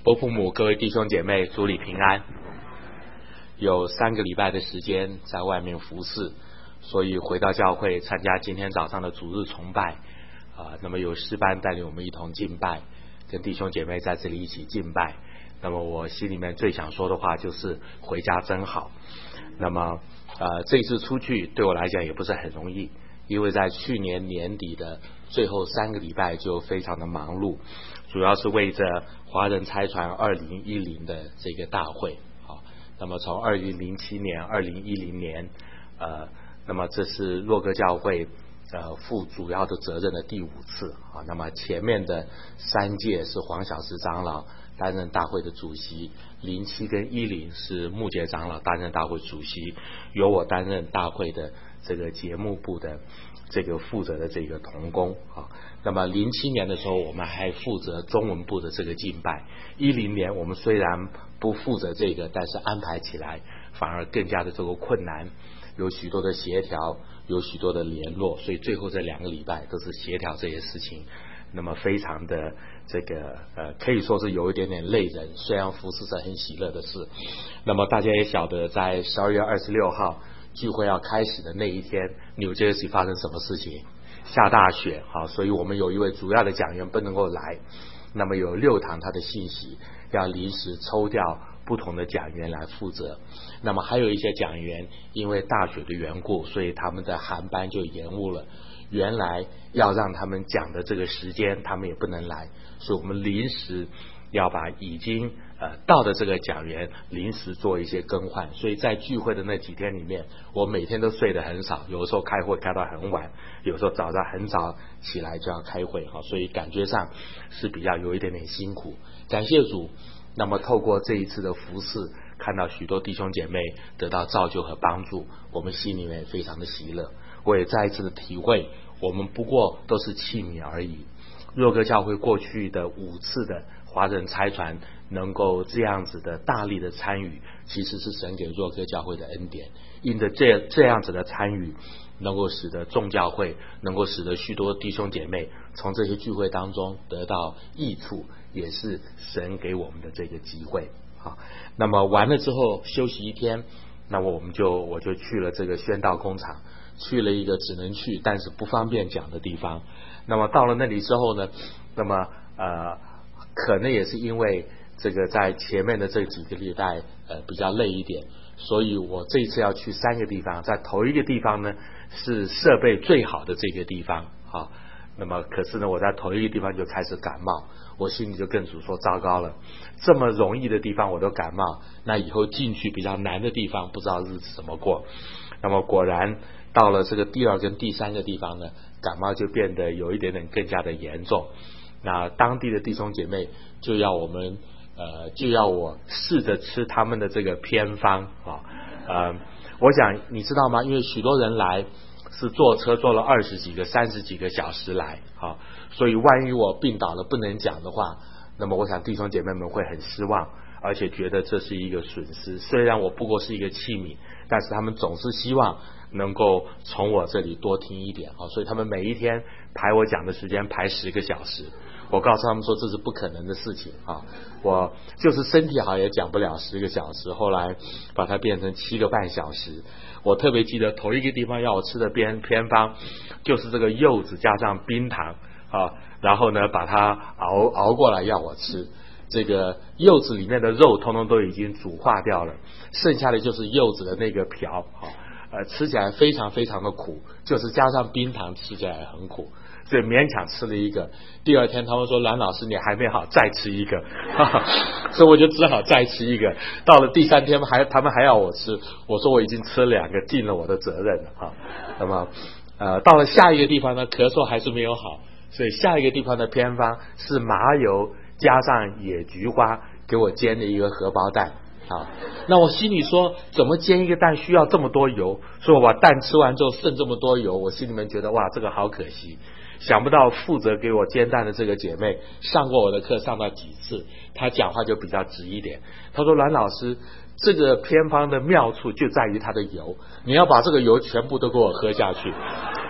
伯父母，各位弟兄姐妹，主里平安。有3个礼拜的时间在外面服侍，所以回到教会参加今天早上的主日崇拜那么有诗班带领我们一同敬拜，跟弟兄姐妹在这里一起敬拜。那么我心里面最想说的话就是回家真好。那么这次出去对我来讲也不是很容易，因为在去年年底的最后3个礼拜就非常的忙碌，主要是为着华人差传2010的这个大会。那么从2007年、2010年，那么这是洛哥教会负主要的责任的第5次那么前面的3届是黄小石长老担任大会的主席，07跟10是牧节长老担任大会主席，由我担任大会的这个节目部的这个负责的这个同工那么07年的时候我们还负责中文部的这个敬拜，10年我们虽然不负责这个，但是安排起来反而更加的这个困难，有许多的协调，有许多的联络，所以最后这2个礼拜都是协调这些事情，那么非常的这个可以说是有一点点累人，虽然服侍是很喜乐的事。那么大家也晓得在12月26号聚会要开始的那一天，New Jersey发生什么事情？下大雪所以我们有一位主要的讲员不能够来，那么有6堂他的信息要临时抽调不同的讲员来负责，那么还有一些讲员因为大雪的缘故，所以他们的航班就延误了，原来要让他们讲的这个时间他们也不能来，所以我们临时要把已经到的这个讲员临时做一些更换，所以在聚会的那几天里面，我每天都睡得很少，有的时候开会开到很晚，有时候早上很早起来就要开会所以感觉上是比较有一点点辛苦。感谢主，那么透过这一次的服事，看到许多弟兄姐妹得到造就和帮助，我们心里面非常的喜乐。我也再一次的体会，我们不过都是器皿而已。若哥教会过去的5次的华人差传能够这样子的大力的参与，其实是神给若哥教会的恩典，因着这样子的参与，能够使得众教会，能够使得许多弟兄姐妹从这些聚会当中得到益处，也是神给我们的这个机会。那么完了之后休息1天，那么我就去了这个宣道工厂，去了一个只能去但是不方便讲的地方。那么到了那里之后呢，那么可能也是因为这个在前面的这几个礼拜比较累一点，所以我这一次要去3个地方，在头一个地方呢是设备最好的这个地方那么可是呢我在头一个地方就开始感冒，我心里就跟主说糟糕了，这么容易的地方我都感冒，那以后进去比较难的地方不知道日子怎么过。那么果然到了这个第2跟第3个地方呢，感冒就变得有一点点更加的严重。那当地的弟兄姐妹就要我试着吃他们的这个偏方我想你知道吗？因为许多人来是坐车坐了20几个30几个小时来所以万一我病倒了不能讲的话，那么我想弟兄姐妹们会很失望，而且觉得这是一个损失。虽然我不过是一个器皿，但是他们总是希望能够从我这里多听一点所以他们每一天排我讲的时间排10个小时，我告诉他们说这是不可能的事情我就是身体好也讲不了10个小时，后来把它变成7个半小时。我特别记得头一个地方要我吃的偏方就是这个柚子加上冰糖然后呢把它熬过来要我吃，这个柚子里面的肉通通都已经煮化掉了，剩下的就是柚子的那个瓢吃起来非常非常的苦，就是加上冰糖吃起来很苦，所以勉强吃了一个。第2天他们说蓝老师你还没好，再吃一个所以我就只好再吃一个。到了第3天他们还要我吃，我说我已经吃了2个，尽了我的责任了那么到了下一个地方呢，咳嗽还是没有好，所以下一个地方的偏方是麻油加上野菊花给我煎的一个荷包蛋那我心里说怎么煎一个蛋需要这么多油，所以我把蛋吃完之后剩这么多油，我心里面觉得哇这个好可惜。想不到负责给我煎蛋的这个姐妹上过我的课上到几次，她讲话就比较直一点，她说蓝老师这个偏方的妙处就在于它的油，你要把这个油全部都给我喝下去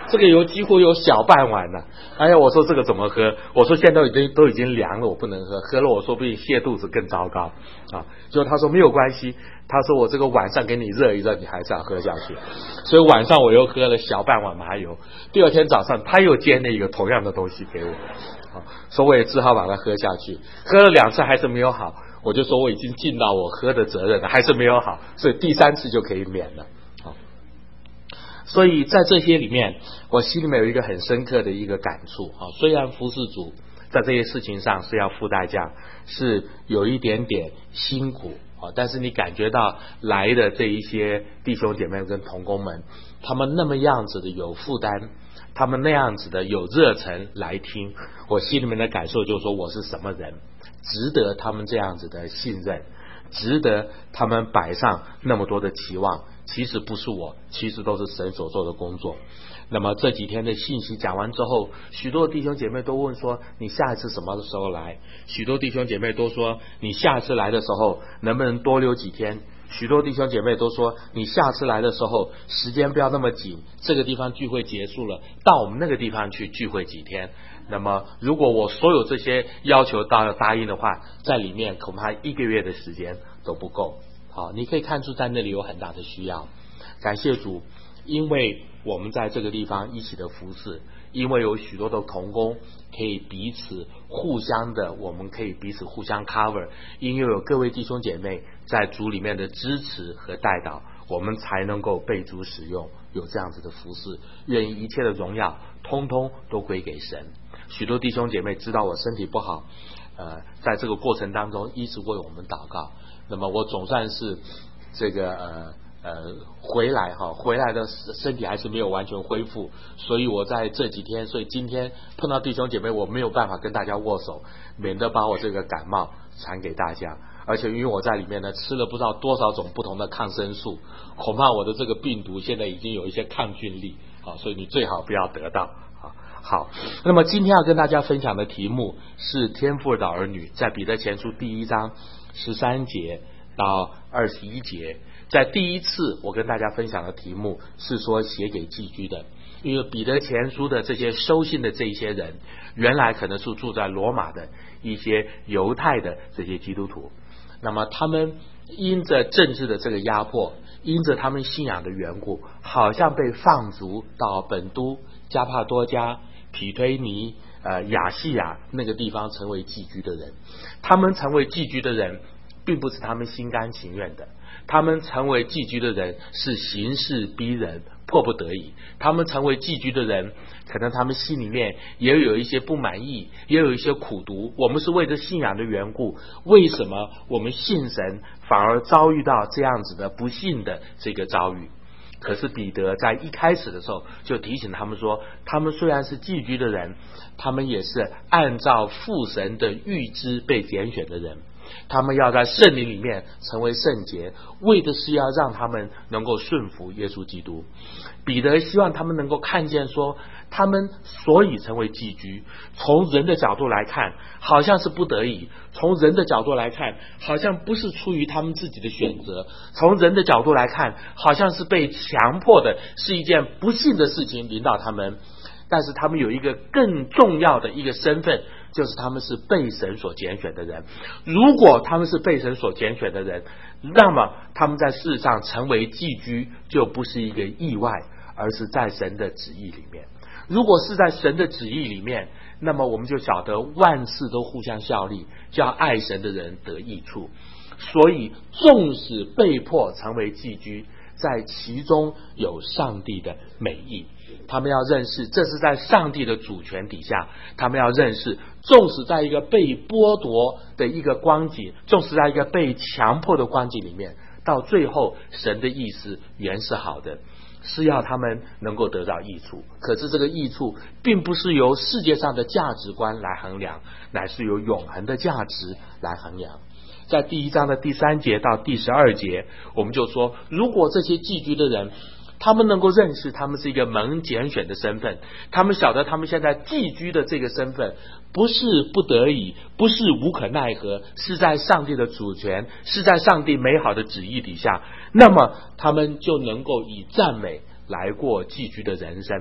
这个油几乎有小半碗了。哎呀，我说这个怎么喝？我说现在都已经凉了，我不能喝，喝了我说不定泻肚子更糟糕啊。就他说没有关系，他说我这个晚上给你热一热，你还是要喝下去。所以晚上我又喝了小半碗麻油。第二天早上他又煎了一个同样的东西给我，所以我也只好把它喝下去。喝了2次还是没有好，我就说我已经尽到我喝的责任了，还是没有好，所以第3次就可以免了。所以在这些里面，我心里面有一个很深刻的一个感触啊。虽然服侍主在这些事情上是要付代价，是有一点点辛苦啊，但是你感觉到来的这一些弟兄姐妹跟同工们，他们那么样子的有负担，他们那样子的有热忱来听，我心里面的感受就是说，我是什么人，值得他们这样子的信任，值得他们摆上那么多的期望。其实不是我，其实都是神所做的工作。那么这几天的信息讲完之后，许多弟兄姐妹都问说，你下一次什么时候来？许多弟兄姐妹都说，你下次来的时候能不能多留几天？许多弟兄姐妹都说，你下次来的时候时间不要那么紧，这个地方聚会结束了，到我们那个地方去聚会几天。那么如果我所有这些要求答应的话，在里面恐怕1个月的时间都不够。好，你可以看出在那里有很大的需要。感谢主，因为我们在这个地方一起的服侍，因为有许多的同工可以彼此互相的，我们可以彼此互相 cover， 因为有各位弟兄姐妹在主里面的支持和带导，我们才能够被主使用，有这样子的服侍。愿意一切的荣耀通通都归给神。许多弟兄姐妹知道我身体不好，在这个过程当中一直为我们祷告。那么我总算是这个回来的身体还是没有完全恢复，所以我在这几天，所以今天碰到弟兄姐妹，我没有办法跟大家握手，免得把我这个感冒传给大家。而且因为我在里面呢吃了不知道多少种不同的抗生素，恐怕我的这个病毒现在已经有一些抗菌力，所以你最好不要得到。好，那么今天要跟大家分享的题目是天父的儿女，在彼得前书第1章13节到21节。在第一次我跟大家分享的题目是说写给寄居的，因为彼得前书的这些收信的这一些人，原来可能是住在罗马的一些犹太的这些基督徒，那么他们因着政治的这个压迫，因着他们信仰的缘故，好像被放逐到本都、加帕多家、毗推尼、亚细亚那个地方成为寄居的人。他们成为寄居的人并不是他们心甘情愿的，他们成为寄居的人是形势逼人，迫不得已。他们成为寄居的人，可能他们心里面也有一些不满意，也有一些苦毒。我们是为着信仰的缘故，为什么我们信神反而遭遇到这样子的不幸的这个遭遇？可是彼得在一开始的时候就提醒他们说，他们虽然是寄居的人，他们也是按照父神的预知被拣选的人，他们要在圣灵里面成为圣洁，为的是要让他们能够顺服耶稣基督。彼得希望他们能够看见说，他们所以成为寄居，从人的角度来看好像是不得已，从人的角度来看好像不是出于他们自己的选择，从人的角度来看好像是被强迫的，是一件不幸的事情临到他们。但是他们有一个更重要的一个身份，就是他们是被神所拣选的人。如果他们是被神所拣选的人，那么他们在世上成为寄居就不是一个意外，而是在神的旨意里面。如果是在神的旨意里面，那么我们就晓得万事都互相效力，叫爱神的人得益处。所以纵使被迫成为寄居，在其中有上帝的美意。他们要认识这是在上帝的主权底下，他们要认识纵使在一个被剥夺的一个光景，纵使在一个被强迫的光景里面，到最后神的意思原是好的，是要他们能够得到益处。可是这个益处并不是由世界上的价值观来衡量，乃是由永恒的价值来衡量。在第1章的第3节到第12节，我们就说，如果这些寄居的人他们能够认识他们是一个蒙拣选的身份，他们晓得他们现在寄居的这个身份不是不得已，不是无可奈何，是在上帝的主权，是在上帝美好的旨意底下，那么他们就能够以赞美来过寄居的人生。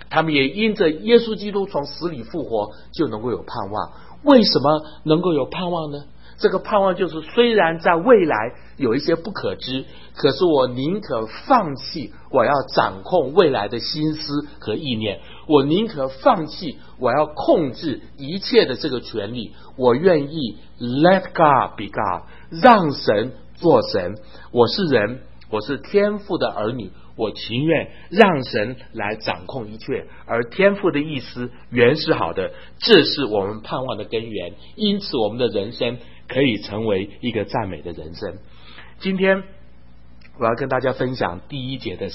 他们也因着耶稣基督从死里复活就能够有盼望。为什么能够有盼望呢？这个盼望就是虽然在未来有一些不可知，可是我宁可放弃我要掌控未来的心思和意念，我宁可放弃我要控制一切的这个权利，我愿意 let God be God， 让神做神。我是人，我是天父的儿女，我情愿让神来掌控一切，而天父的意思原是好的，这是我们盼望的根源。因此我们的人生可以成为一个赞美的人生。今天我要跟大家分享第一章的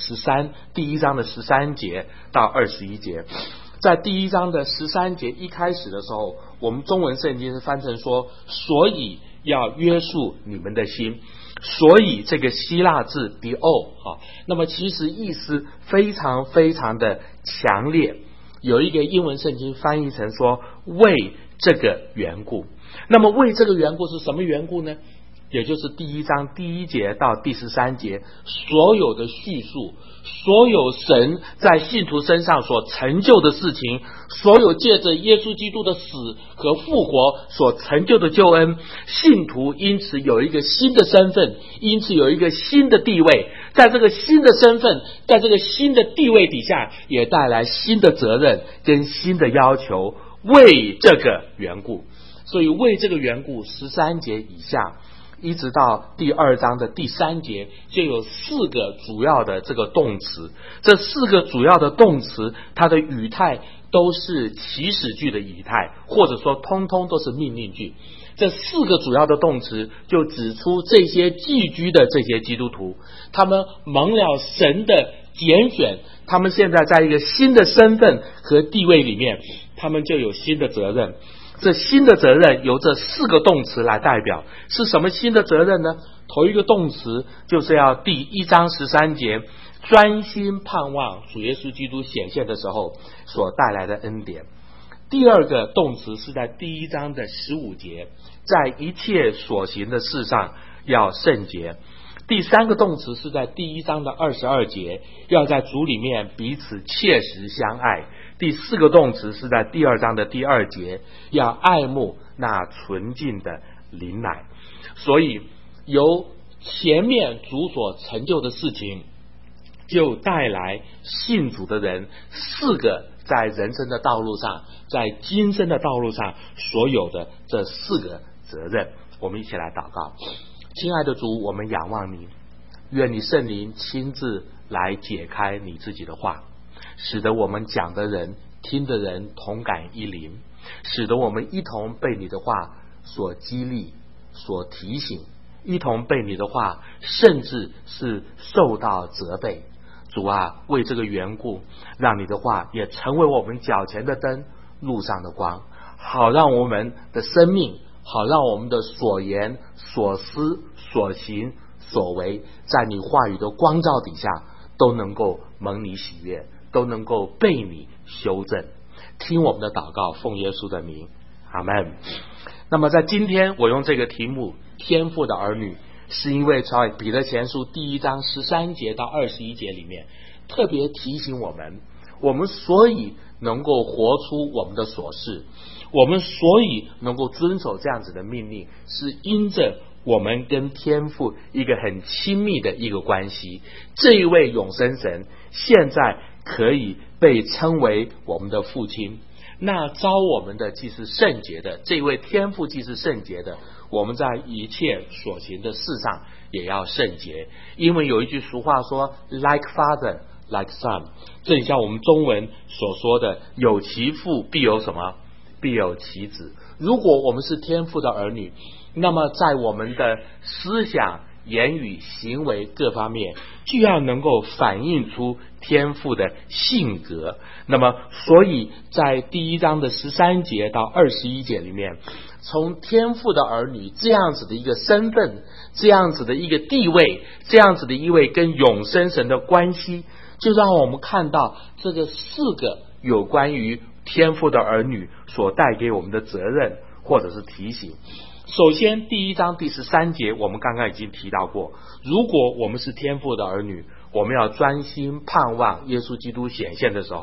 13节到21节。在第一章的13节一开始的时候，我们中文圣经是翻成说，所以要约束你们的心。所以这个希腊字 behold， 那么其实意思非常非常的强烈。有一个英文圣经翻译成说，为这个缘故。那么为这个缘故是什么缘故呢？也就是第一章第1节到第13节所有的叙述，所有神在信徒身上所成就的事情，所有借着耶稣基督的死和复活所成就的救恩，信徒因此有一个新的身份，因此有一个新的地位，在这个新的身份，在这个新的地位底下，也带来新的责任跟新的要求。为这个缘故，所以为这个缘故13节以下一直到第2章的第3节，就有4个主要的这个动词。这4个主要的动词，它的语态都是祈使句的语态，或者说通通都是命令句。这4个主要的动词就指出这些寄居的这些基督徒，他们蒙了神的拣选，他们现在在一个新的身份和地位里面，他们就有新的责任。这新的责任由这4个动词来代表。是什么新的责任呢？头一个动词就是要第1章13节专心盼望主耶稣基督显现的时候所带来的恩典。第二个动词是在第1章的15节，在一切所行的事上要圣洁。第3个动词是在第1章的22节，要在主里面彼此切实相爱。第4个动词是在第2章的第2节，要爱慕那纯净的灵奶。所以由前面主所成就的事情，就带来信主的人4个在人生的道路上，在今生的道路上所有的这4个责任。我们一起来祷告。亲爱的主，我们仰望你，愿你圣灵亲自来解开你自己的话，使得我们讲的人听的人同感一灵，使得我们一同被你的话所激励所提醒，一同被你的话甚至是受到责备。主啊，为这个缘故，让你的话也成为我们脚前的灯，路上的光，好让我们的生命，好让我们的所言所思所行所为，在你话语的光照底下都能够蒙你喜悦，都能够被你修正。听我们的祷告，奉耶稣的名，阿们。那么在今天我用这个题目天父的儿女，是因为在彼得前书第1章13节到21节里面特别提醒我们，我们所以能够活出我们的所是，我们所以能够遵守这样子的命令，是因着我们跟天父一个很亲密的一个关系。这一位永生神现在可以被称为我们的父亲，那召我们的既是圣洁的，这位天父既是圣洁的，我们在一切所行的事上也要圣洁。因为有一句俗话说 like father like son， 正像我们中文所说的，有其父必有什么？必有其子。如果我们是天父的儿女，那么在我们的思想言语行为各方面就要能够反映出天父的性格。那么所以在第1章的13节到21节里面，从天父的儿女这样子的一个身份，这样子的一个地位，这样子的一位跟永生神的关系，就让我们看到这个4个有关于天父的儿女所带给我们的责任或者是提醒。首先第1章第13节我们刚刚已经提到过，如果我们是天父的儿女，我们要专心盼望耶稣基督显现的时候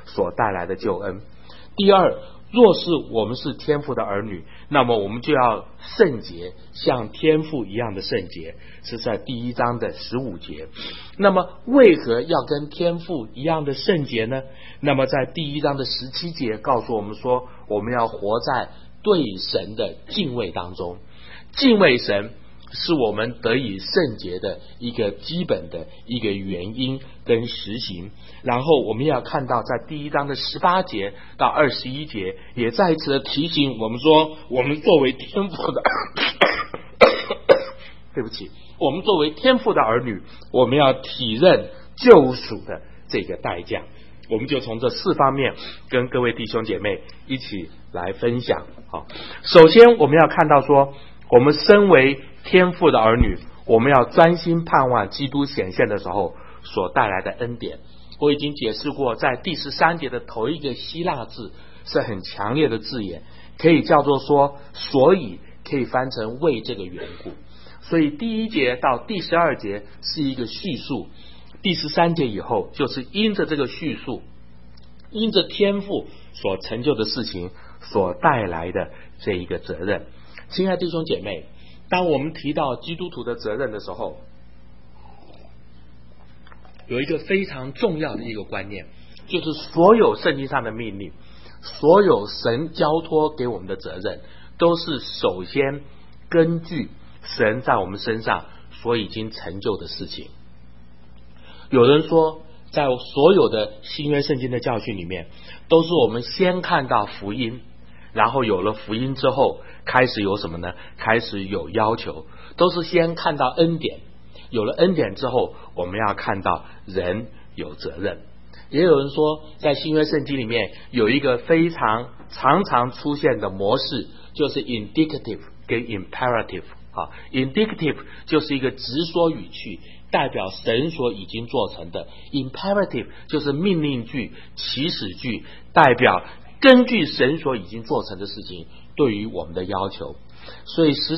所带来的救恩。第二，若是我们是天父的儿女，那么我们就要圣洁，像天父一样的圣洁，是在第1章的15节。那么为何要跟天父一样的圣洁呢？那么在第1章的17节告诉我们说，我们要活在对神的敬畏当中。敬畏神是我们得以圣洁的一个基本的一个原因跟实行。然后我们要看到在第1章的18节到21节，也再一次的提醒我们说，我们作为天父的对不起，我们作为天父的儿女，我们要体认救赎的这个代价。我们就从这4方面跟各位弟兄姐妹一起来分享。好，首先我们要看到说，我们身为天父的儿女，我们要专心盼望基督显现的时候所带来的恩典。我已经解释过，在第13节的头一个希腊字是很强烈的字眼，可以叫做说所以，可以翻成为这个缘故。所以第1节到第12节是一个叙述，第13节以后就是因着这个叙述，因着天父所成就的事情所带来的这一个责任。亲爱的弟兄姐妹，当我们提到基督徒的责任的时候，有一个非常重要的一个观念，就是所有圣经上的命令，所有神交托给我们的责任，都是首先根据神在我们身上所已经成就的事情。有人说，在所有的新约圣经的教训里面，都是我们先看到福音，然后有了福音之后开始有什么呢？开始有要求，都是先看到恩典，有了恩典之后我们要看到人有责任。也有人说，在新约圣经里面有一个非常常常出现的模式，就是 indicative 跟 imperative。indicative 就是一个直说语句，代表神所已经做成的。 imperative 就是命令句、祈使句，代表根据神所已经做成的事情对于我们的要求。所以第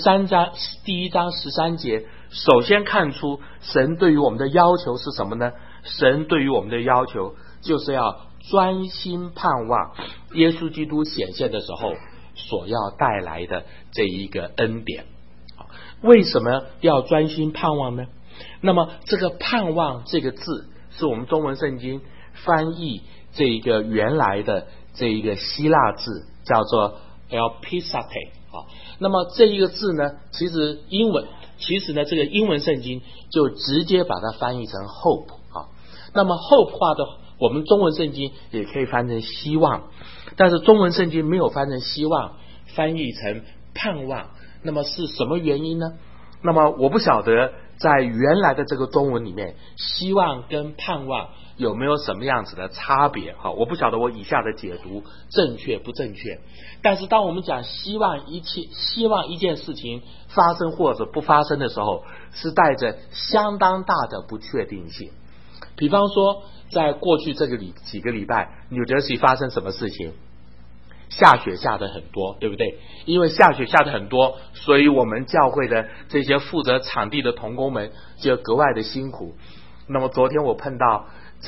1章13节首先看出神对于我们的要求是什么呢？神对于我们的要求就是要专心盼望耶稣基督显现的时候所要带来的这一个恩典。为什么要专心盼望呢？那么这个盼望这个字是我们中文圣经翻译这一个原来的这一个希腊字，叫做 elpisate。那么这一个字呢，其实呢这个英文圣经就直接把它翻译成 hope。那么 hope 话的我们中文圣经也可以翻成希望，但是中文圣经没有翻成希望，翻译成盼望。那么是什么原因呢？那么我不晓得在原来的这个中文里面，希望跟盼望有没有什么样子的差别。我不晓得我以下的解读正确不正确。但是当我们讲希望一件事情发生或者不发生的时候，是带着相当大的不确定性。比方说在过去这个几个礼拜纽泽西发生什么事情？下雪下得很多，对不对？因为下雪下得很多，所以我们教会的这些负责场地的同工们就格外的辛苦。那么昨天我碰到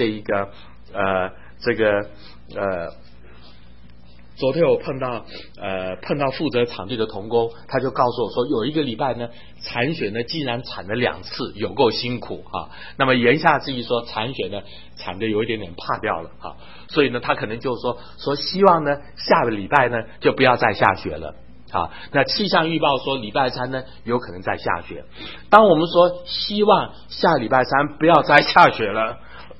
昨天我碰到负责场地的同工，他就告诉我说，有一个礼拜呢，铲雪呢竟然铲了2次，有够辛苦啊。那么言下之意说，铲雪呢铲得有一点点怕掉了啊，所以呢他可能就说希望呢下个礼拜呢就不要再下雪了啊。那气象预报说礼拜3呢有可能再下雪。当我们说希望下礼拜3不要再下雪了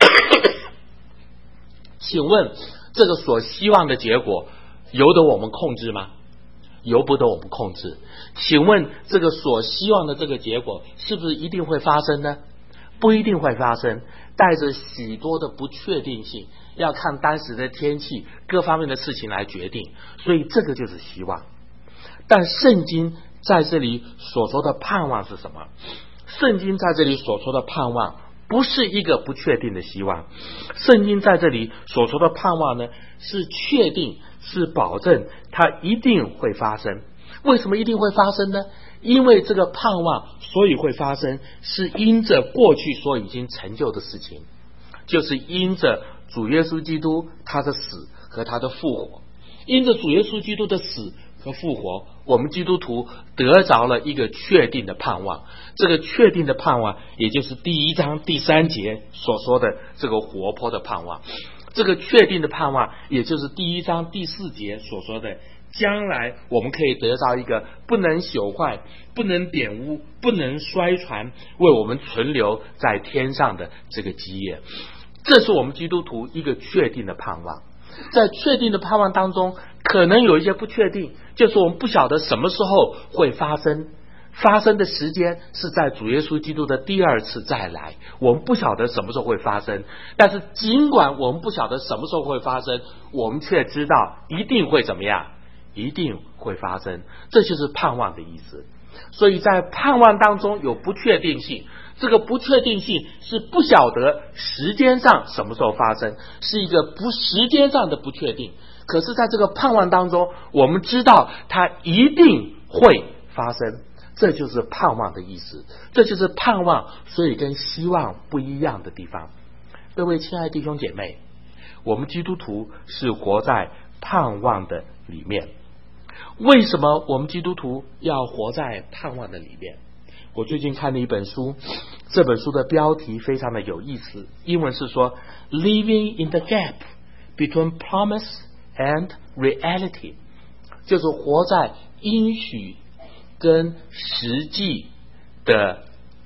请问这个所希望的结果由得我们控制吗？由不得我们控制。请问这个所希望的这个结果是不是一定会发生呢？不一定会发生，带着许多的不确定性，要看当时的天气各方面的事情来决定，所以这个就是希望。但圣经在这里所说的盼望是什么？圣经在这里所说的盼望不是一个不确定的希望，圣经在这里所说的盼望呢，是确定，是保证它一定会发生。为什么一定会发生呢？因为这个盼望所以会发生，是因着过去所已经成就的事情，就是因着主耶稣基督他的死和他的复活。因着主耶稣基督的死和复活，我们基督徒得着了一个确定的盼望。这个确定的盼望，也就是第1章第3节所说的这个活泼的盼望。这个确定的盼望，也就是第1章第4节所说的，将来我们可以得到一个不能朽坏、不能玷污、不能衰传，为我们存留在天上的这个基业。这是我们基督徒一个确定的盼望。在确定的盼望当中，可能有一些不确定，就是我们不晓得什么时候会发生，发生的时间是在主耶稣基督的第2次再来，我们不晓得什么时候会发生。但是尽管我们不晓得什么时候会发生，我们却知道一定会怎么样，一定会发生。这就是盼望的意思。所以在盼望当中有不确定性，这个不确定性是不晓得时间上什么时候发生，是一个时间上的不确定。可是在这个盼望当中，我们知道它一定会发生，这就是盼望的意思。这就是盼望所以跟希望不一样的地方。各位亲爱的弟兄姐妹，我们基督徒是活在盼望的里面。为什么我们基督徒要活在盼望的里面？我最近看了一本书，这本书的标题非常的有意思，英文是说 Living in the gap between promise and reality， 就是活在应许跟实际的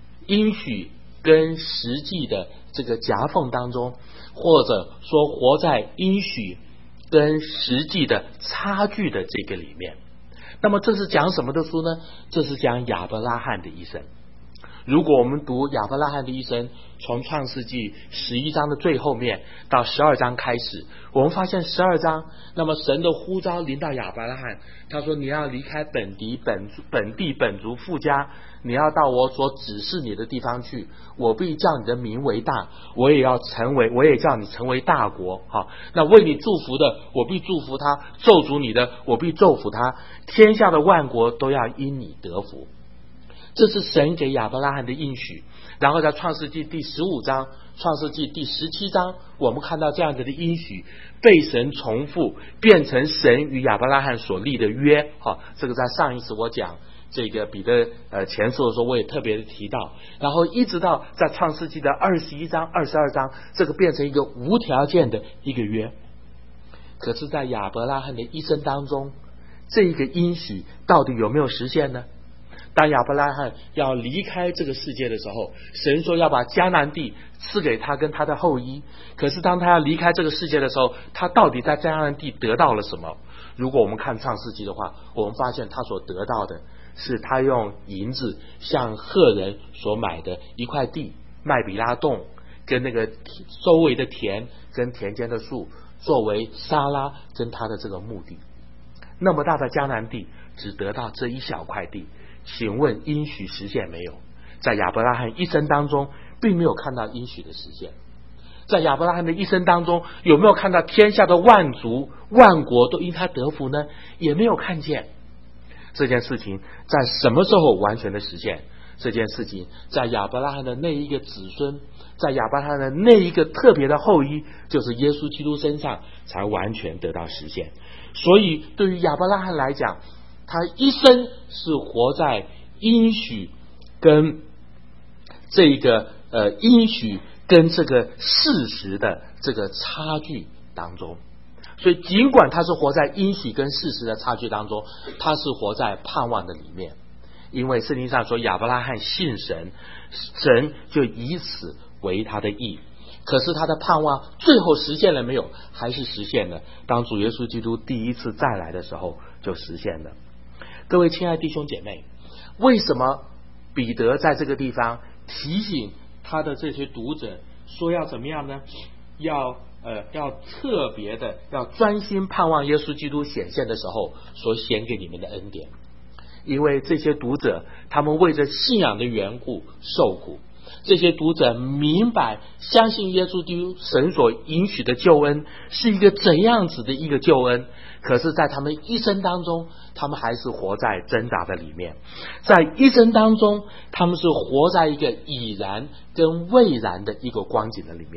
这个夹缝当中，或者说活在应许跟实际的差距的这个里面。那么这是讲什么的书呢？这是讲亚伯拉罕的一生。如果我们读亚伯拉罕的一生，从创世纪11章的最后面到12章开始，我们发现12章，那么神的呼召临到亚伯拉罕，他说你要离开本地本族父家，你要到我所指示你的地方去，我必叫你的名为大，我也叫你成为大国。那为你祝福的，我必祝福他；咒诅你的，我必咒诅他。天下的万国都要因你得福。这是神给亚伯拉罕的应许。然后在创世纪第15章、创世纪第17章，我们看到这样子的应许被神重复，变成神与亚伯拉罕所立的约。这个在上一次我讲这个彼得前书的时候，我也特别的提到。然后一直到在创世纪的21章、22章，这个变成一个无条件的一个约。可是在亚伯拉罕的一生当中，这一个应许到底有没有实现呢？当亚伯拉罕要离开这个世界的时候，神说要把迦南地赐给他跟他的后裔。可是当他要离开这个世界的时候，他到底在迦南地得到了什么？如果我们看创世纪的话，我们发现他所得到的是他用银子向赫人所买的一块地，麦比拉洞跟那个周围的田跟田间的树，作为撒拉跟他的这个墓地。那么大的迦南地只得到这一小块地，请问应许实现没有？在亚伯拉罕一生当中并没有看到应许的实现。在亚伯拉罕的一生当中，有没有看到天下的万族万国都因他得福呢？也没有看见。这件事情在什么时候完全的实现？这件事情在亚伯拉罕的那一个子孙，在亚伯拉罕的那一个特别的后裔，就是耶稣基督身上才完全得到实现。所以对于亚伯拉罕来讲，他一生是活在应许跟这个应许跟这个事实的这个差距当中。所以尽管他是活在应许跟事实的差距当中，他是活在盼望的里面。因为圣经上说亚伯拉罕信神，神就以此为他的义。可是他的盼望最后实现了没有？还是实现了。当主耶稣基督第一次再来的时候就实现了。各位亲爱的弟兄姐妹，为什么彼得在这个地方提醒他的这些读者说要怎么样呢？要特别的要专心盼望耶稣基督显现的时候所显给你们的恩典。因为这些读者他们为着信仰的缘故受苦，这些读者明白相信耶稣基督神所允许的救恩是一个怎样子的一个救恩。可是在他们一生当中，他们还是活在挣扎的里面。在一生当中，他们是活在一个已然跟未然的一个光景的里面。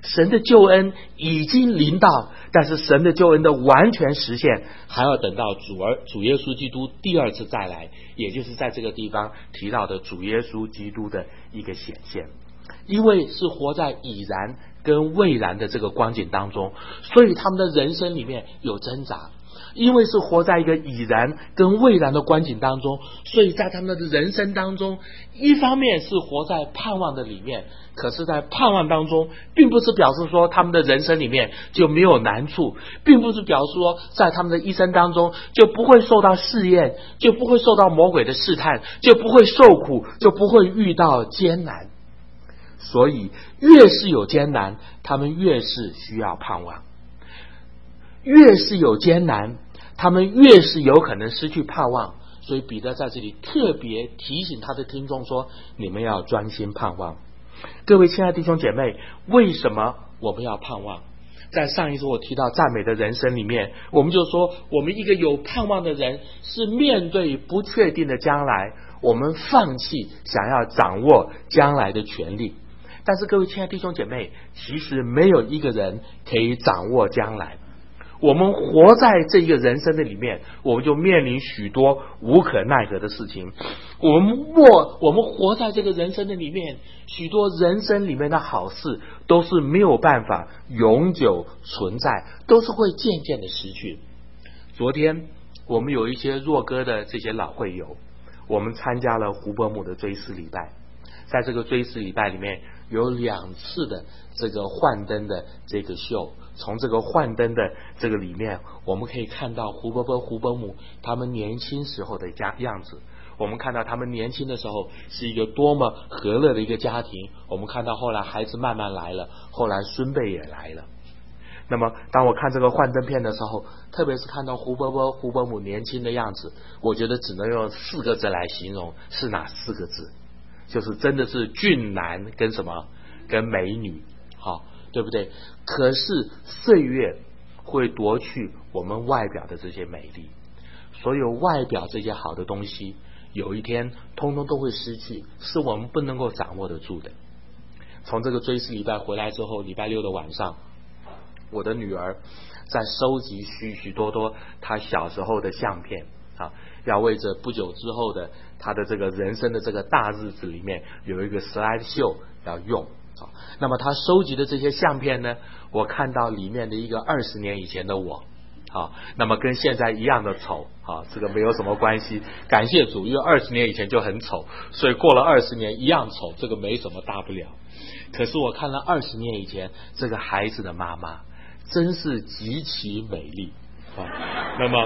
神的救恩已经临到，但是神的救恩的完全实现还要等到主耶稣基督第二次再来，也就是在这个地方提到的主耶稣基督的一个显现。因为是活在已然跟未然的这个光景当中，所以他们的人生里面有挣扎。因为是活在一个已然跟未然的光景当中，所以在他们的人生当中，一方面是活在盼望的里面，可是在盼望当中并不是表示说他们的人生里面就没有难处，并不是表示说在他们的一生当中就不会受到试验，就不会受到魔鬼的试探，就不会受苦，就不会遇到艰难。所以越是有艰难，他们越是需要盼望，越是有艰难，他们越是有可能失去盼望。所以彼得在这里特别提醒他的听众说，你们要专心盼望。各位亲爱的弟兄姐妹，为什么我们要盼望？在上一次我提到赞美的人生里面，我们就说我们一个有盼望的人是面对不确定的将来，我们放弃想要掌握将来的权利。但是各位亲爱的弟兄姐妹，其实没有一个人可以掌握将来。我们活在这一个人生的里面，我们就面临许多无可奈何的事情。我们活在这个人生的里面，许多人生里面的好事都是没有办法永久存在，都是会渐渐的失去。昨天我们有一些弱歌的这些老会友，我们参加了胡伯母的追思礼拜。在这个追思礼拜里面有2次的这个幻灯的这个秀，从这个幻灯的这个里面，我们可以看到胡伯伯胡伯母他们年轻时候的样子。我们看到他们年轻的时候是一个多么和乐的一个家庭，我们看到后来孩子慢慢来了，后来孙辈也来了。那么当我看这个幻灯片的时候，特别是看到胡伯伯胡伯母年轻的样子，我觉得只能用4个字来形容，是哪4个字？就是真的是俊男跟什么跟美女，好，对不对？可是岁月会夺去我们外表的这些美丽，所有外表这些好的东西有一天通通都会失去，是我们不能够掌握得住的。从这个追思礼拜回来之后，礼拜6的晚上，我的女儿在收集许许多多她小时候的相片啊，要为这不久之后的他的这个人生的这个大日子里面有一个 slide show 要用。那么他收集的这些相片呢，我看到里面的一个20年以前的我，那么跟现在一样的丑，这个没有什么关系，感谢主，因为20年以前就很丑，所以过了20年一样丑，这个没什么大不了。可是我看了20年以前这个孩子的妈妈，真是极其美丽。那么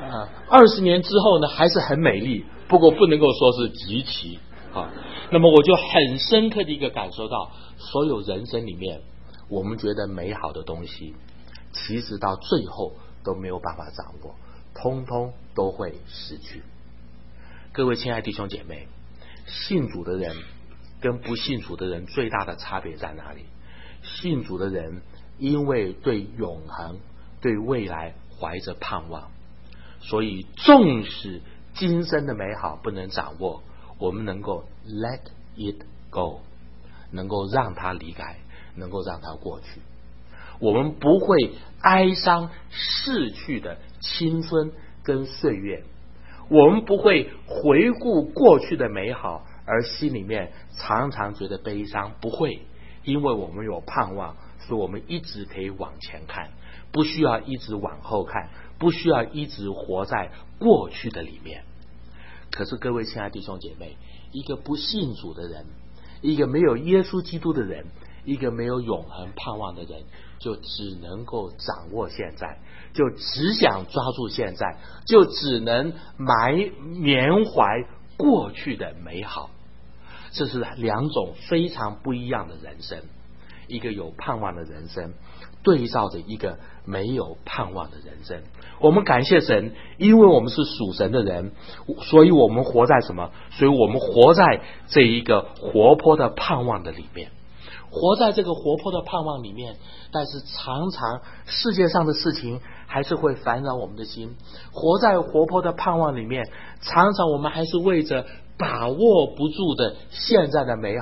20年之后呢，还是很美丽，不过不能够说是极其。那么我就很深刻的一个感受到，所有人生里面我们觉得美好的东西，其实到最后都没有办法掌握，通通都会失去。各位亲爱的弟兄姐妹，信主的人跟不信主的人最大的差别在哪里？信主的人因为对永恒对未来怀着盼望，所以纵使今生的美好不能掌握，我们能够 let it go， 能够让它离开，能够让它过去。我们不会哀伤逝去的青春跟岁月，我们不会回顾过去的美好而心里面常常觉得悲伤，不会，因为我们有盼望，所以我们一直可以往前看，不需要一直往后看，不需要一直活在过去的里面。可是各位亲爱的弟兄姐妹，一个不信主的人，一个没有耶稣基督的人，一个没有永恒盼望的人，就只能够掌握现在，就只想抓住现在，就只能缅怀过去的美好。这是2种非常不一样的人生，一个有盼望的人生对照着一个没有盼望的人生。我们感谢神，因为我们是属神的人，所以我们活在什么？所以我们活在这一个活泼的盼望的里面，活在这个活泼的盼望里面。但是常常世界上的事情还是会烦扰我们的心，活在活泼的盼望里面，常常我们还是为着把握不住的现在的美好，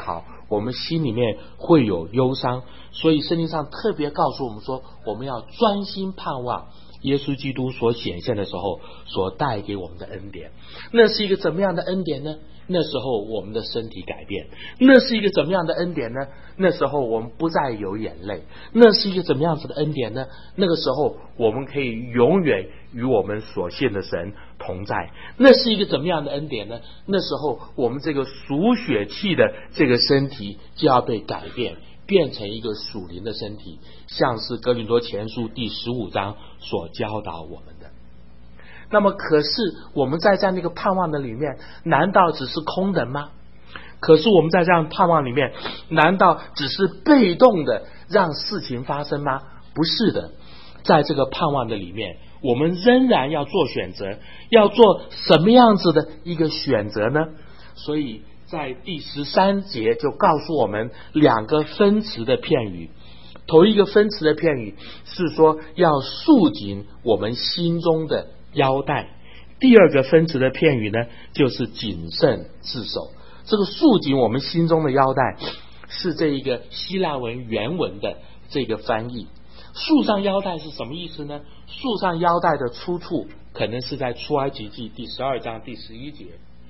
我们心里面会有忧伤，所以圣经上特别告诉我们说，我们要专心盼望耶稣基督所显现的时候所带给我们的恩典。那是一个怎么样的恩典呢？那时候我们的身体改变。那是一个怎么样的恩典呢？那时候我们不再有眼泪。那是一个怎么样子的恩典呢？那个时候我们可以永远与我们所信的神同在。那是一个怎么样的恩典呢？那时候我们这个属血气的这个身体就要被改变，变成一个属灵的身体，像是哥林多前书第15章所教导我们的。那么可是我们在这样的一个盼望的里面，难道只是空的吗？可是我们在这样盼望里面，难道只是被动的让事情发生吗？不是的，在这个盼望的里面，我们仍然要做选择，要做什么样子的一个选择呢？所以在第13节就告诉我们两个分词的片语。头一个分词的片语是说要束紧我们心中的腰带，第二个分词的片语呢，就是谨慎自守。这个束紧我们心中的腰带是这一个希腊文原文的这个翻译。束上腰带是什么意思呢？束上腰带的出处可能是在出埃及记第12章第11节，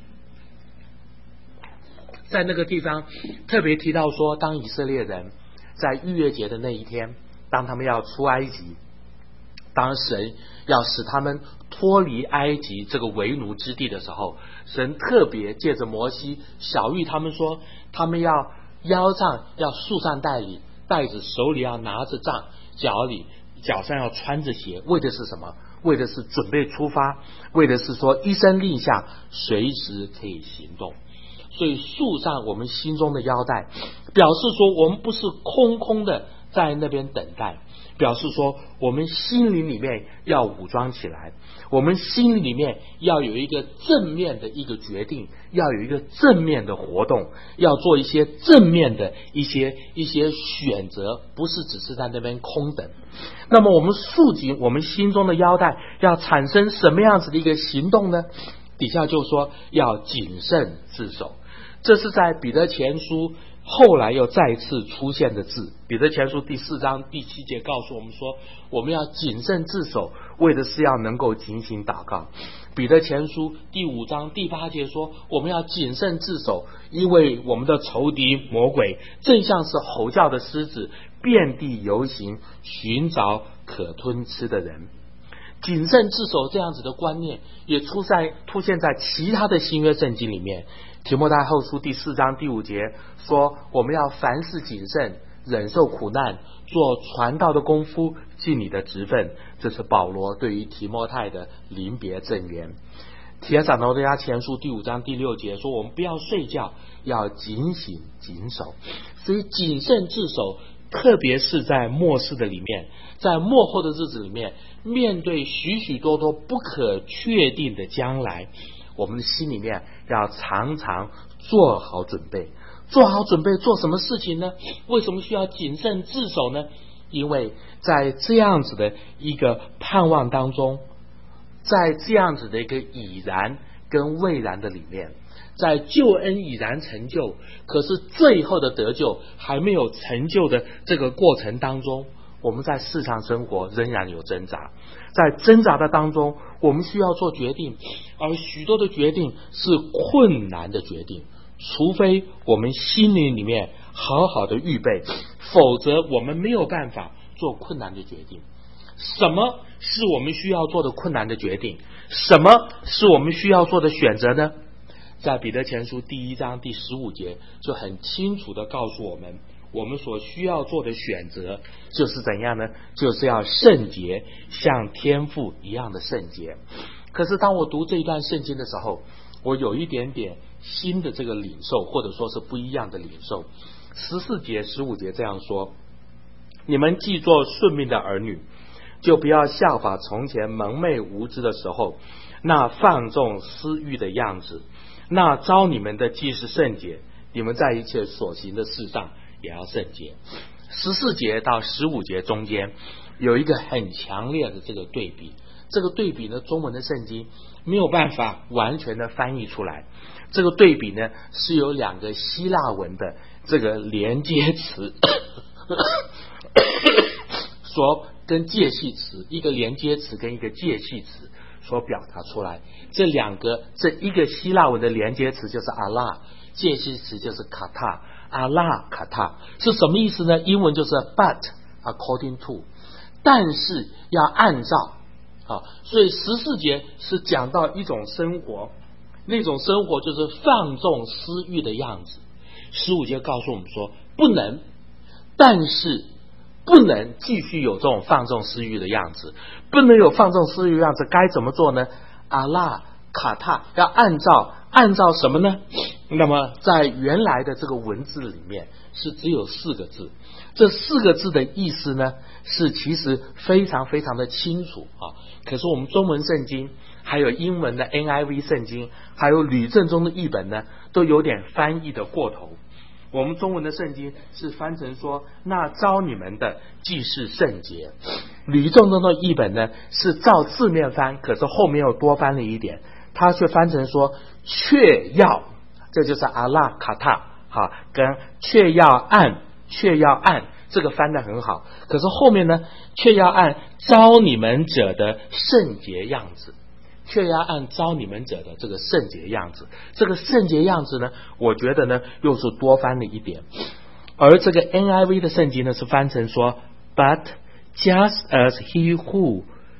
在那个地方特别提到说，当以色列人在逾越节的那一天，当他们要出埃及，当神要使他们脱离埃及这个为奴之地的时候，神特别借着摩西晓谕他们说，他们要腰上要束上带子，手里要拿着杖，脚上要穿着鞋，为的是什么？为的是准备出发，为的是说一声令下，随时可以行动。所以束上我们心中的腰带，表示说我们不是空空的在那边等待，表示说我们心灵里面要武装起来，我们心里面要有一个正面的一个决定，要有一个正面的活动，要做一些正面的一些选择，不是只是在那边空等。那么我们束紧我们心中的腰带要产生什么样子的一个行动呢？底下就说要谨慎自守。这是在彼得前书后来又再次出现的字。彼得前书第4章第7节告诉我们说，我们要谨慎自守，为的是要能够警醒祷告。彼得前书第5章第8节说，我们要谨慎自守，因为我们的仇敌魔鬼正像是吼叫的狮子，遍地游行，寻找可吞吃的人。谨慎自守这样子的观念也出现在其他的新约圣经里面。提摩太后书第4章第5节说，我们要凡事谨慎，忍受苦难，做传道的功夫，尽你的职分。这是保罗对于提摩太的临别赠言。帖撒罗尼迦前书第5章第6节说，我们不要睡觉，要警醒谨守。所以谨慎自守，特别是在末世的里面，在末后的日子里面，面对许许多多不可确定的将来，我们的心里面要常常做好准备。做好准备做什么事情呢？为什么需要谨慎自守呢？因为在这样子的一个盼望当中，在这样子的一个已然跟未然的里面，在救恩已然成就，可是最后的得救还没有成就的这个过程当中，我们在世上生活仍然有挣扎。在挣扎的当中，我们需要做决定，而许多的决定是困难的决定，除非我们心灵里面好好的预备，否则我们没有办法做困难的决定。什么是我们需要做的困难的决定？什么是我们需要做的选择呢？在彼得前书第1章第15节就很清楚的告诉我们，我们所需要做的选择就是怎样呢？就是要圣洁，像天父一样的圣洁。可是当我读这一段圣经的时候，我有一点点新的这个领受，或者说是不一样的领受。14节15节这样说，你们既做顺命的儿女，就不要效法从前蒙昧无知的时候那放纵私欲的样子。那召你们的既是圣洁，你们在一切所行的事上也要圣洁。14节到15节中间有一个很强烈的这个对比， 这个对比呢，中文的圣经没有办法完全的翻译出来。这个对比呢，是有两个希腊文的这个连接词所跟介系词，一个连接词跟一个介系词所表达出来。这一个希腊文的连接词就是阿拉，介系词就是卡塔，阿拉卡塔是什么意思呢？英文就是 but according to， 但是要按照所以14节是讲到一种生活，那种生活就是放纵私欲的样子。15节告诉我们说不能，但是不能继续有这种放纵私欲的样子，不能有放纵私欲的样子，该怎么做呢？阿拉卡塔要按照什么呢？那么在原来的这个文字里面是只有4个字，这4个字的意思呢是其实非常非常的清楚可是我们中文圣经还有英文的 NIV 圣经还有吕正中的译本呢都有点翻译的过头。我们中文的圣经是翻成说那召你们的既是圣洁，吕正中的译本呢是照字面翻，可是后面又多翻了一点，他却翻成说却要，这就是阿拉卡塔跟却要按这个翻得很好，可是后面呢却要按召你们者的圣洁样子，却要按召你们者的这个圣洁样子。这个圣洁样子呢，我觉得呢又是多翻了一点。而这个 NIV 的圣经呢是翻成说 But just as he who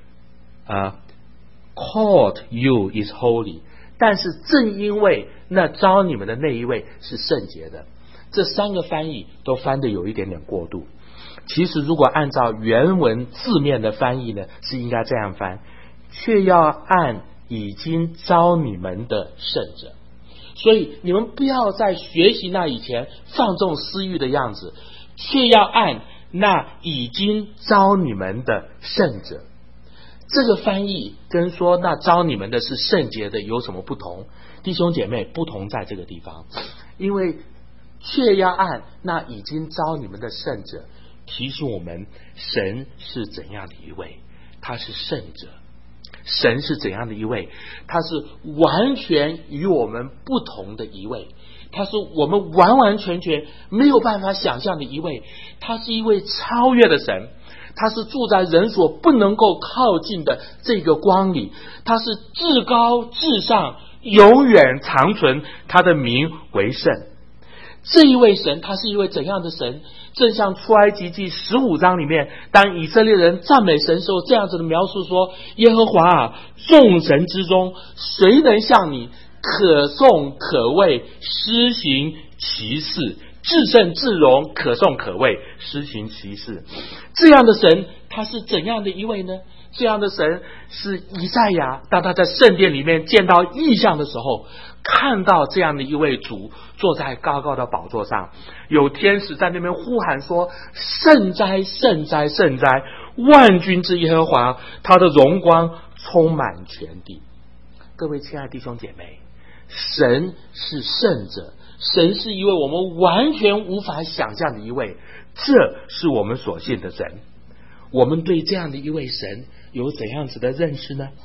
called you is holy， 但是正因为那召你们的那一位是圣洁的。这3个翻译都翻得有一点点过度。其实如果按照原文字面的翻译呢，是应该这样翻，却要按已经召你们的圣者。所以你们不要再学习那以前放纵私欲的样子，却要按那已经召你们的圣者。这个翻译跟说那召你们的是圣洁的有什么不同？弟兄姐妹，不同在这个地方，因为却要按那已经召你们的圣者，提醒我们神是怎样的一位，他是圣者。神是怎样的一位？他是完全与我们不同的一位，他是我们完完全全没有办法想象的一位，他是一位超越的神，他是住在人所不能够靠近的这个光里，他是至高至上，永远长存，他的名为圣。这一位神他是一位怎样的神？正像出埃及记15章里面，当以色列人赞美神时候，这样子的描述说，耶和华啊，众神之中谁能像你可颂可畏，施行奇事，至圣至荣，可颂可畏，施行奇事。这样的神他是怎样的一位呢？这样的神是以赛亚当他在圣殿里面见到异象的时候，看到这样的一位主坐在高高的宝座上，有天使在那边呼喊说，圣哉圣哉圣哉，万军之耶和华，他的荣光充满全地。各位亲爱的弟兄姐妹，神是圣者，神是一位我们完全无法想象的一位，这是我们所信的神。我们对这样的一位神有怎样子的认识呢？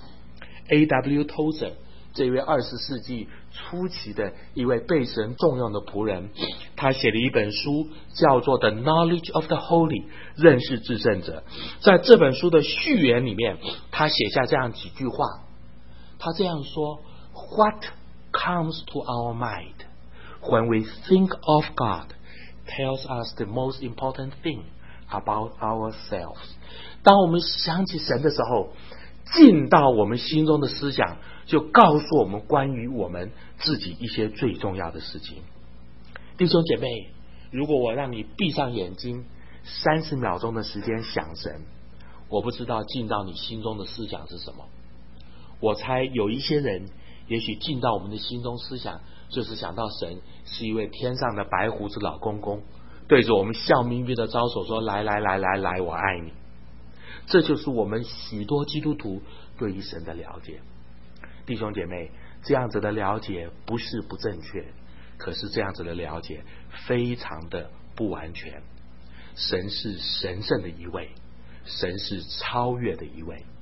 A.W. Tozer 这位20世纪初期的一位被神重用的仆人，他写了一本书叫做 The Knowledge of the Holy， 认识至圣者。在这本书的序言里面，他写下这样几句话，他这样说， What comes to our mind when we think of God tells us the most important thing about ourselves。 当我们想起神的时候，进到我们心中的思想就告诉我们关于我们自己一些最重要的事情。弟兄姐妹，如果我让你闭上眼睛30秒钟的时间想神，我不知道进到你心中的思想是什么。我猜有一些人也许进到我们的心中思想就是想到神是一位天上的白胡子老公公，对着我们笑眯眯的招手说，来来来来来，我爱你。这就是我们许多基督徒对于神的了解。弟兄姐妹，这样子的了解不是不正确，可是这样子的了解非常的不完全。神是神圣的一位，神是超越的一位。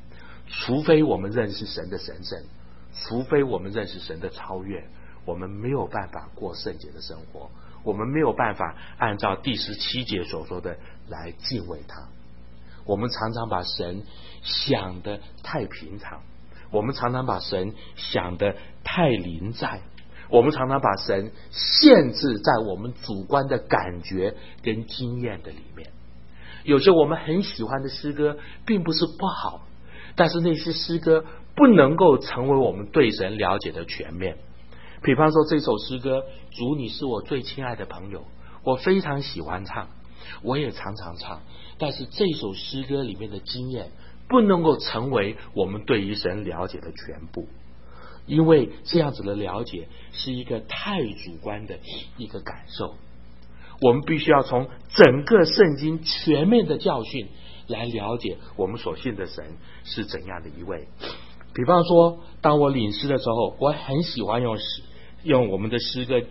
除非我们认识神的神圣，除非我们认识神的超越，我们没有办法过圣洁的生活，我们没有办法按照第17节所说的来敬畏他。我们常常把神想得太平常，我们常常把神想得太临在，我们常常把神限制在我们主观的感觉跟经验的里面。有些我们很喜欢的诗歌并不是不好，但是那些诗歌不能够成为我们对神了解的全面。比方说这首诗歌，主你是我最亲爱的朋友，我非常喜欢唱，我也常常唱，但是这首诗歌里面的经验不能够成为我们对于神了解的全部，因为这样子的了解是一个太主观的一个感受。我们必须要从整个圣经全面的教训来了解我们所信的神是怎样的一位。比方说当我领诗的时候，我很喜欢用我们的诗歌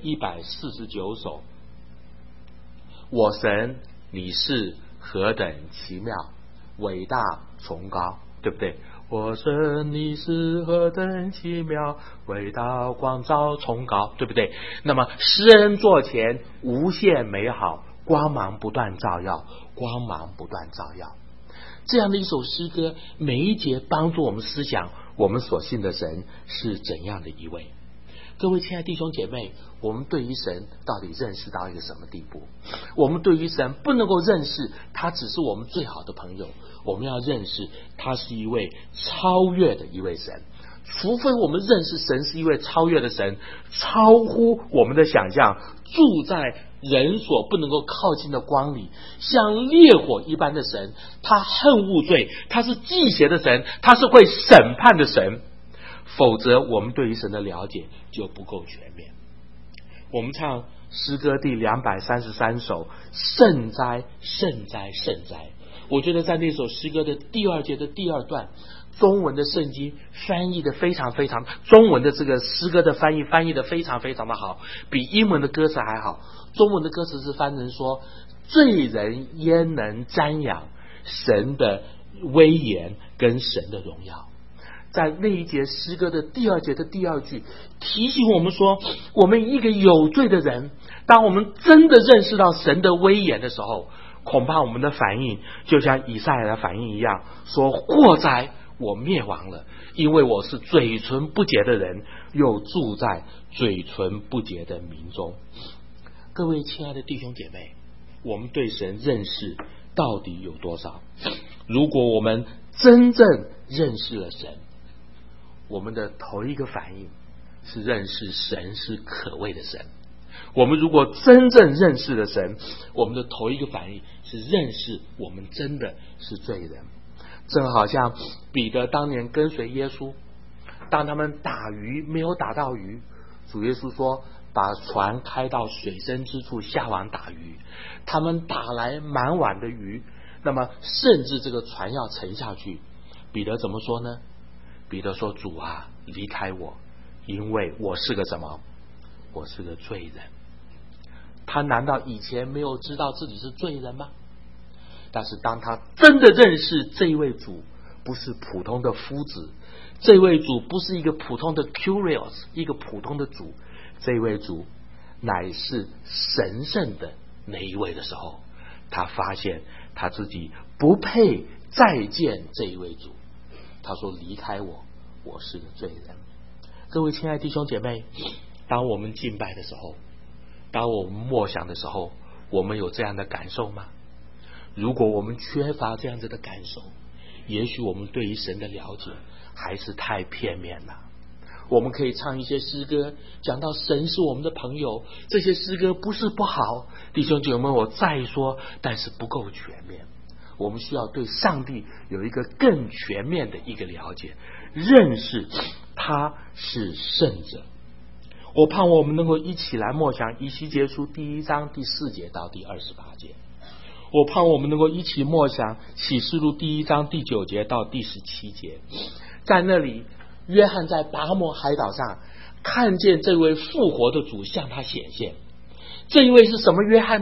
149首，我神你是何等奇妙伟大崇高，对不对？我神你是何等奇妙伟大光照崇高，对不对？那么施恩座前无限美好，光芒不断照耀，光芒不断照耀。这样的一首诗歌，每一节帮助我们思想我们所信的神是怎样的一位。各位亲爱的弟兄姐妹，我们对于神到底认识到一个什么地步？我们对于神不能够认识他只是我们最好的朋友，我们要认识他是一位超越的一位神。除非我们认识神是一位超越的神，超乎我们的想象，住在人所不能够靠近的光里，像烈火一般的神，他恨恶罪，他是忌邪的神，他是会审判的神，否则我们对于神的了解就不够全面。我们唱诗歌第233首，圣哉圣哉圣哉。我觉得在那首诗歌的第2节的第2段，中文的圣经翻译的非常非常，中文的这个诗歌的翻译的非常非常的好，比英文的歌词还好。中文的歌词是翻成说，罪人焉能瞻仰神的威严跟神的荣耀。在那一节诗歌的第2节的第2句，提醒我们说，我们一个有罪的人，当我们真的认识到神的威严的时候，恐怕我们的反应就像以赛亚的反应一样，说祸哉我灭亡了，因为我是嘴唇不洁的人，又住在嘴唇不洁的民中。各位亲爱的弟兄姐妹，我们对神认识到底有多少？如果我们真正认识了神，我们的头一个反应是认识神是可畏的神。我们如果真正认识了神，我们的头一个反应是认识我们真的是罪人。正好像彼得当年跟随耶稣，当他们打鱼没有打到鱼，主耶稣说把船开到水深之处下网打鱼，他们打来满碗的鱼，那么甚至这个船要沉下去，彼得怎么说呢？彼得说，主啊，离开我，因为我是个什么？我是个罪人。他难道以前没有知道自己是罪人吗？但是当他真的认识这位主不是普通的夫子，这位主不是一个普通的 Curious， 一个普通的主，这位主乃是神圣的那一位的时候，他发现他自己不配再见这一位主。他说，离开我，我是个罪人。各位亲爱的弟兄姐妹，当我们敬拜的时候，当我们默想的时候，我们有这样的感受吗？如果我们缺乏这样子的感受，也许我们对于神的了解还是太片面了。我们可以唱一些诗歌，讲到神是我们的朋友，这些诗歌不是不好，弟兄姐妹我再说，但是不够全面。我们需要对上帝有一个更全面的一个了解，认识他是圣者。我盼望我们能够一起来默想以西结书第1章第4节到第28节。我盼望我们能够一起默想启示录第1章第9节到第17节。在那里，约翰在拔摩海岛上看见这位复活的主向他显现。这一位是什么约翰呢？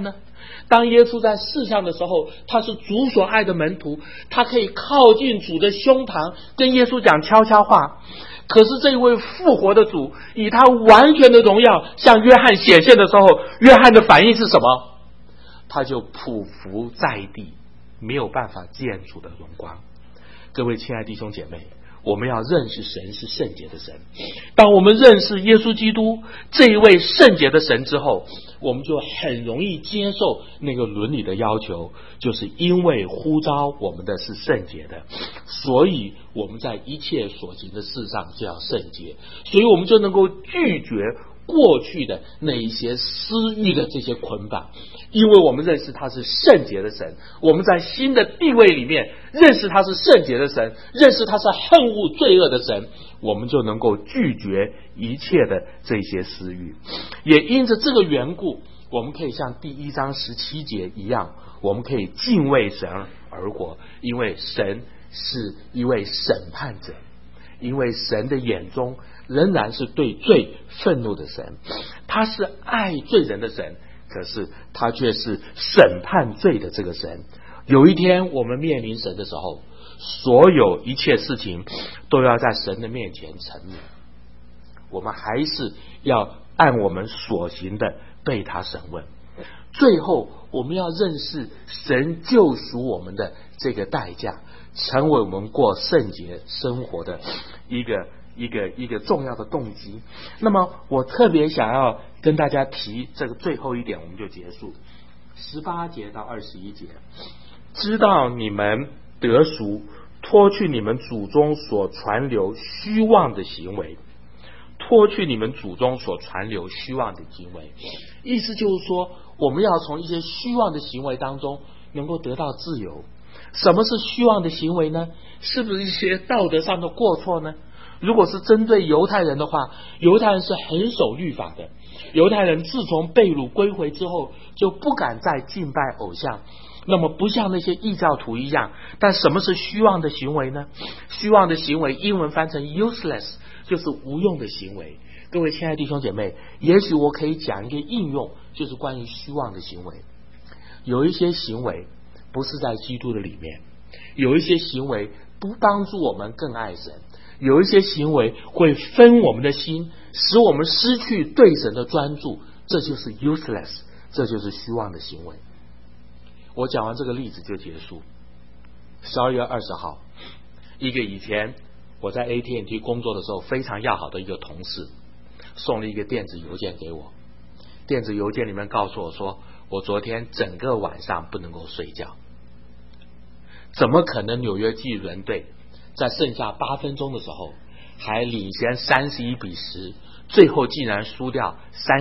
当耶稣在世上的时候，他是主所爱的门徒，他可以靠近主的胸膛，跟耶稣讲悄悄话。可是这一位复活的主，以他完全的荣耀向约翰显现的时候，约翰的反应是什么？他就匍匐在地，没有办法见主的荣光。各位亲爱的弟兄姐妹，我们要认识神是圣洁的神。当我们认识耶稣基督这一位圣洁的神之后，我们就很容易接受那个伦理的要求，就是因为呼召我们的是圣洁的，所以我们在一切所行的事上就要圣洁，所以我们就能够拒绝过去的那一些私欲的这些捆绑。因为我们认识他是圣洁的神，我们在新的地位里面认识他是圣洁的神，认识他是恨恶罪恶的神，我们就能够拒绝一切的这些私欲。也因着这个缘故，我们可以像第1章17节一样，我们可以敬畏神而活，因为神是一位审判者，因为神的眼中仍然是对罪愤怒的神，他是爱罪人的神，可是他却是审判罪的这个神。有一天我们面临神的时候，所有一切事情都要在神的面前陈明，我们还是要按我们所行的被他审问。最后我们要认识神救赎我们的这个代价，成为我们过圣洁生活的一个重要的动机。那么我特别想要跟大家提这个最后一点，我们就结束。18节到21节，知道你们得赎，脱去你们祖宗所传流虚妄的行为，脱去你们祖宗所传流虚妄的行为。意思就是说，我们要从一些虚妄的行为当中能够得到自由。什么是虚妄的行为呢？是不是一些道德上的过错呢？如果是针对犹太人的话，犹太人是很守律法的。犹太人自从被掳归回之后，就不敢再敬拜偶像，那么不像那些异教徒一样。但什么是虚妄的行为呢？虚妄的行为英文翻成 useless， 就是无用的行为。各位亲爱的弟兄姐妹，也许我可以讲一个应用，就是关于虚妄的行为。有一些行为不是在基督的里面，有一些行为不帮助我们更爱神，有一些行为会分我们的心，使我们失去对神的专注，这就是 useless， 这就是虚妄的行为。我讲完这个例子就结束。12月20号，一个以前我在 AT&T 工作的时候非常要好的一个同事送了一个电子邮件给我，电子邮件里面告诉我说，我昨天整个晚上不能够睡觉。怎么可能纽约纪人队在剩下8分钟的时候还领先31-10，最后竟然输掉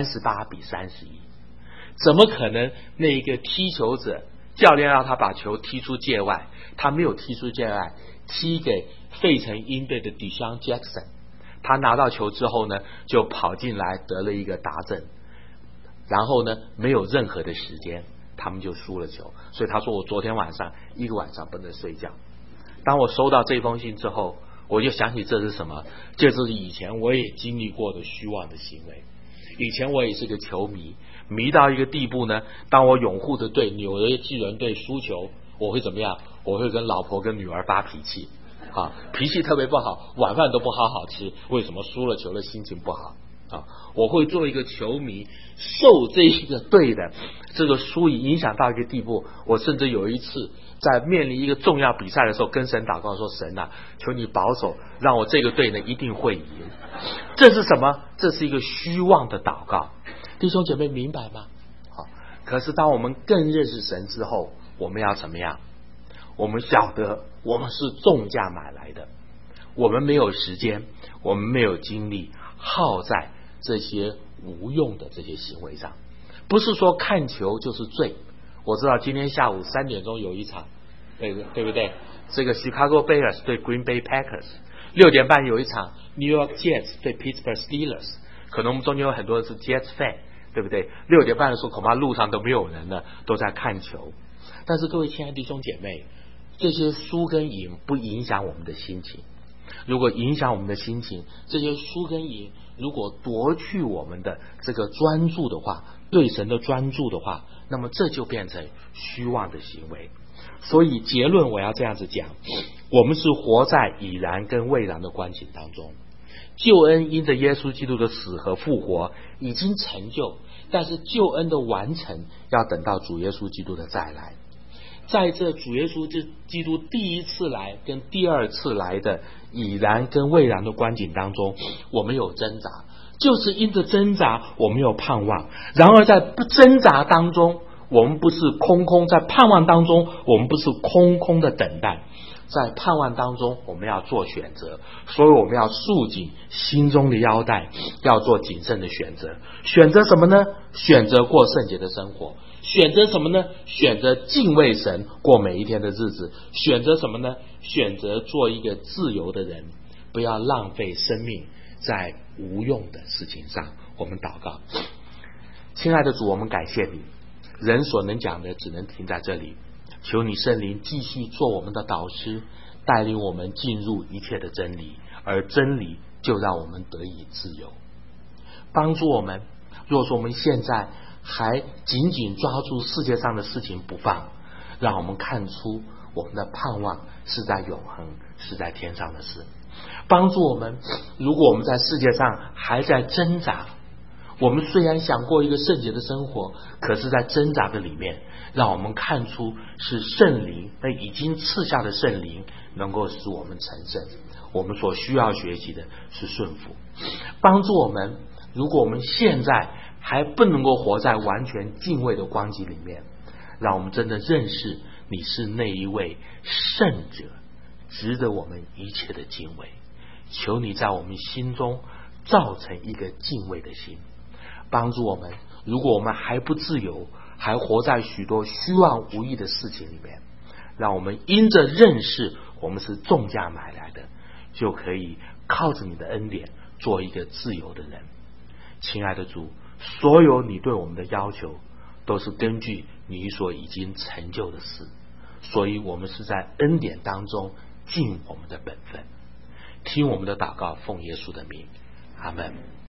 38-31？怎么可能那一个踢球者教练让他把球踢出界外，他没有踢出界外，踢给费城鹰队的 Deshaun Jackson， 他拿到球之后呢，就跑进来得了一个达阵，然后呢没有任何的时间，他们就输了球。所以他说我昨天晚上一个晚上不能睡觉。当我收到这封信之后，我就想起这是什么，这是以前我也经历过的虚妄的行为。以前我也是个球迷，迷到一个地步呢，当我拥护的队纽约纪人队输球，我会怎么样？我会跟老婆跟女儿发脾气啊，脾气特别不好，晚饭都不好好吃。为什么？输了球的心情不好啊。我会做一个球迷，受这一个队的这个输赢影响到一个地步，我甚至有一次在面临一个重要比赛的时候跟神祷告说，神啊，求你保守，让我这个队呢一定会赢。这是什么？这是一个虚妄的祷告。弟兄姐妹明白吗？好，可是当我们更认识神之后，我们要怎么样？我们晓得我们是重价买来的，我们没有时间，我们没有精力耗在这些无用的这些行为上。不是说看球就是罪。我知道今天下午3点钟有一场，对不对？这个 Chicago Bears 对 Green Bay Packers， 6点半有一场 New York Jets 对 Pittsburgh Steelers。可能我们中间有很多人是 Jets fan， 对不对？6点半的时候恐怕路上都没有人了，都在看球。但是各位亲爱的弟兄姐妹，这些输跟赢不影响我们的心情。 如果影响我们的心情，这些输跟赢如果夺去我们的这个专注的话，对神的专注的话，那么这就变成虚妄的行为。所以结论我要这样子讲，我们是活在已然跟未然的光景当中。救恩因着耶稣基督的死和复活已经成就，但是救恩的完成要等到主耶稣基督的再来。在这主耶稣基督第一次来跟第二次来的已然跟未然的光景当中，我们有挣扎，就是因着挣扎我们有盼望。然而在不挣扎当中，我们不是空空，在盼望当中我们不是空空的等待，在盼望当中我们要做选择。所以我们要束紧心中的腰带，要做谨慎的选择。选择什么呢？选择过圣洁的生活。选择什么呢？选择敬畏神，过每一天的日子。选择什么呢？选择做一个自由的人，不要浪费生命在无用的事情上。我们祷告。亲爱的主，我们感谢你，人所能讲的只能停在这里，求你圣灵继续做我们的导师，带领我们进入一切的真理，而真理就让我们得以自由。帮助我们，若说我们现在还紧紧抓住世界上的事情不放，让我们看出我们的盼望是在永恒，是在天上的事。帮助我们，如果我们在世界上还在挣扎，我们虽然想过一个圣洁的生活，可是在挣扎的里面，让我们看出是圣灵，那已经赐下的圣灵能够使我们成圣。我们所需要学习的是顺服。帮助我们，如果我们现在还不能够活在完全敬畏的光景里面，让我们真的认识你是那一位圣者，值得我们一切的敬畏。求你在我们心中造成一个敬畏的心。帮助我们，如果我们还不自由，还活在许多虚妄无益的事情里面，让我们因着认识我们是重价买来的，就可以靠着你的恩典做一个自由的人。亲爱的主，所有你对我们的要求都是根据你所已经成就的事，所以我们是在恩典当中尽我们的本分。听我们的祷告，奉耶稣的名，阿们。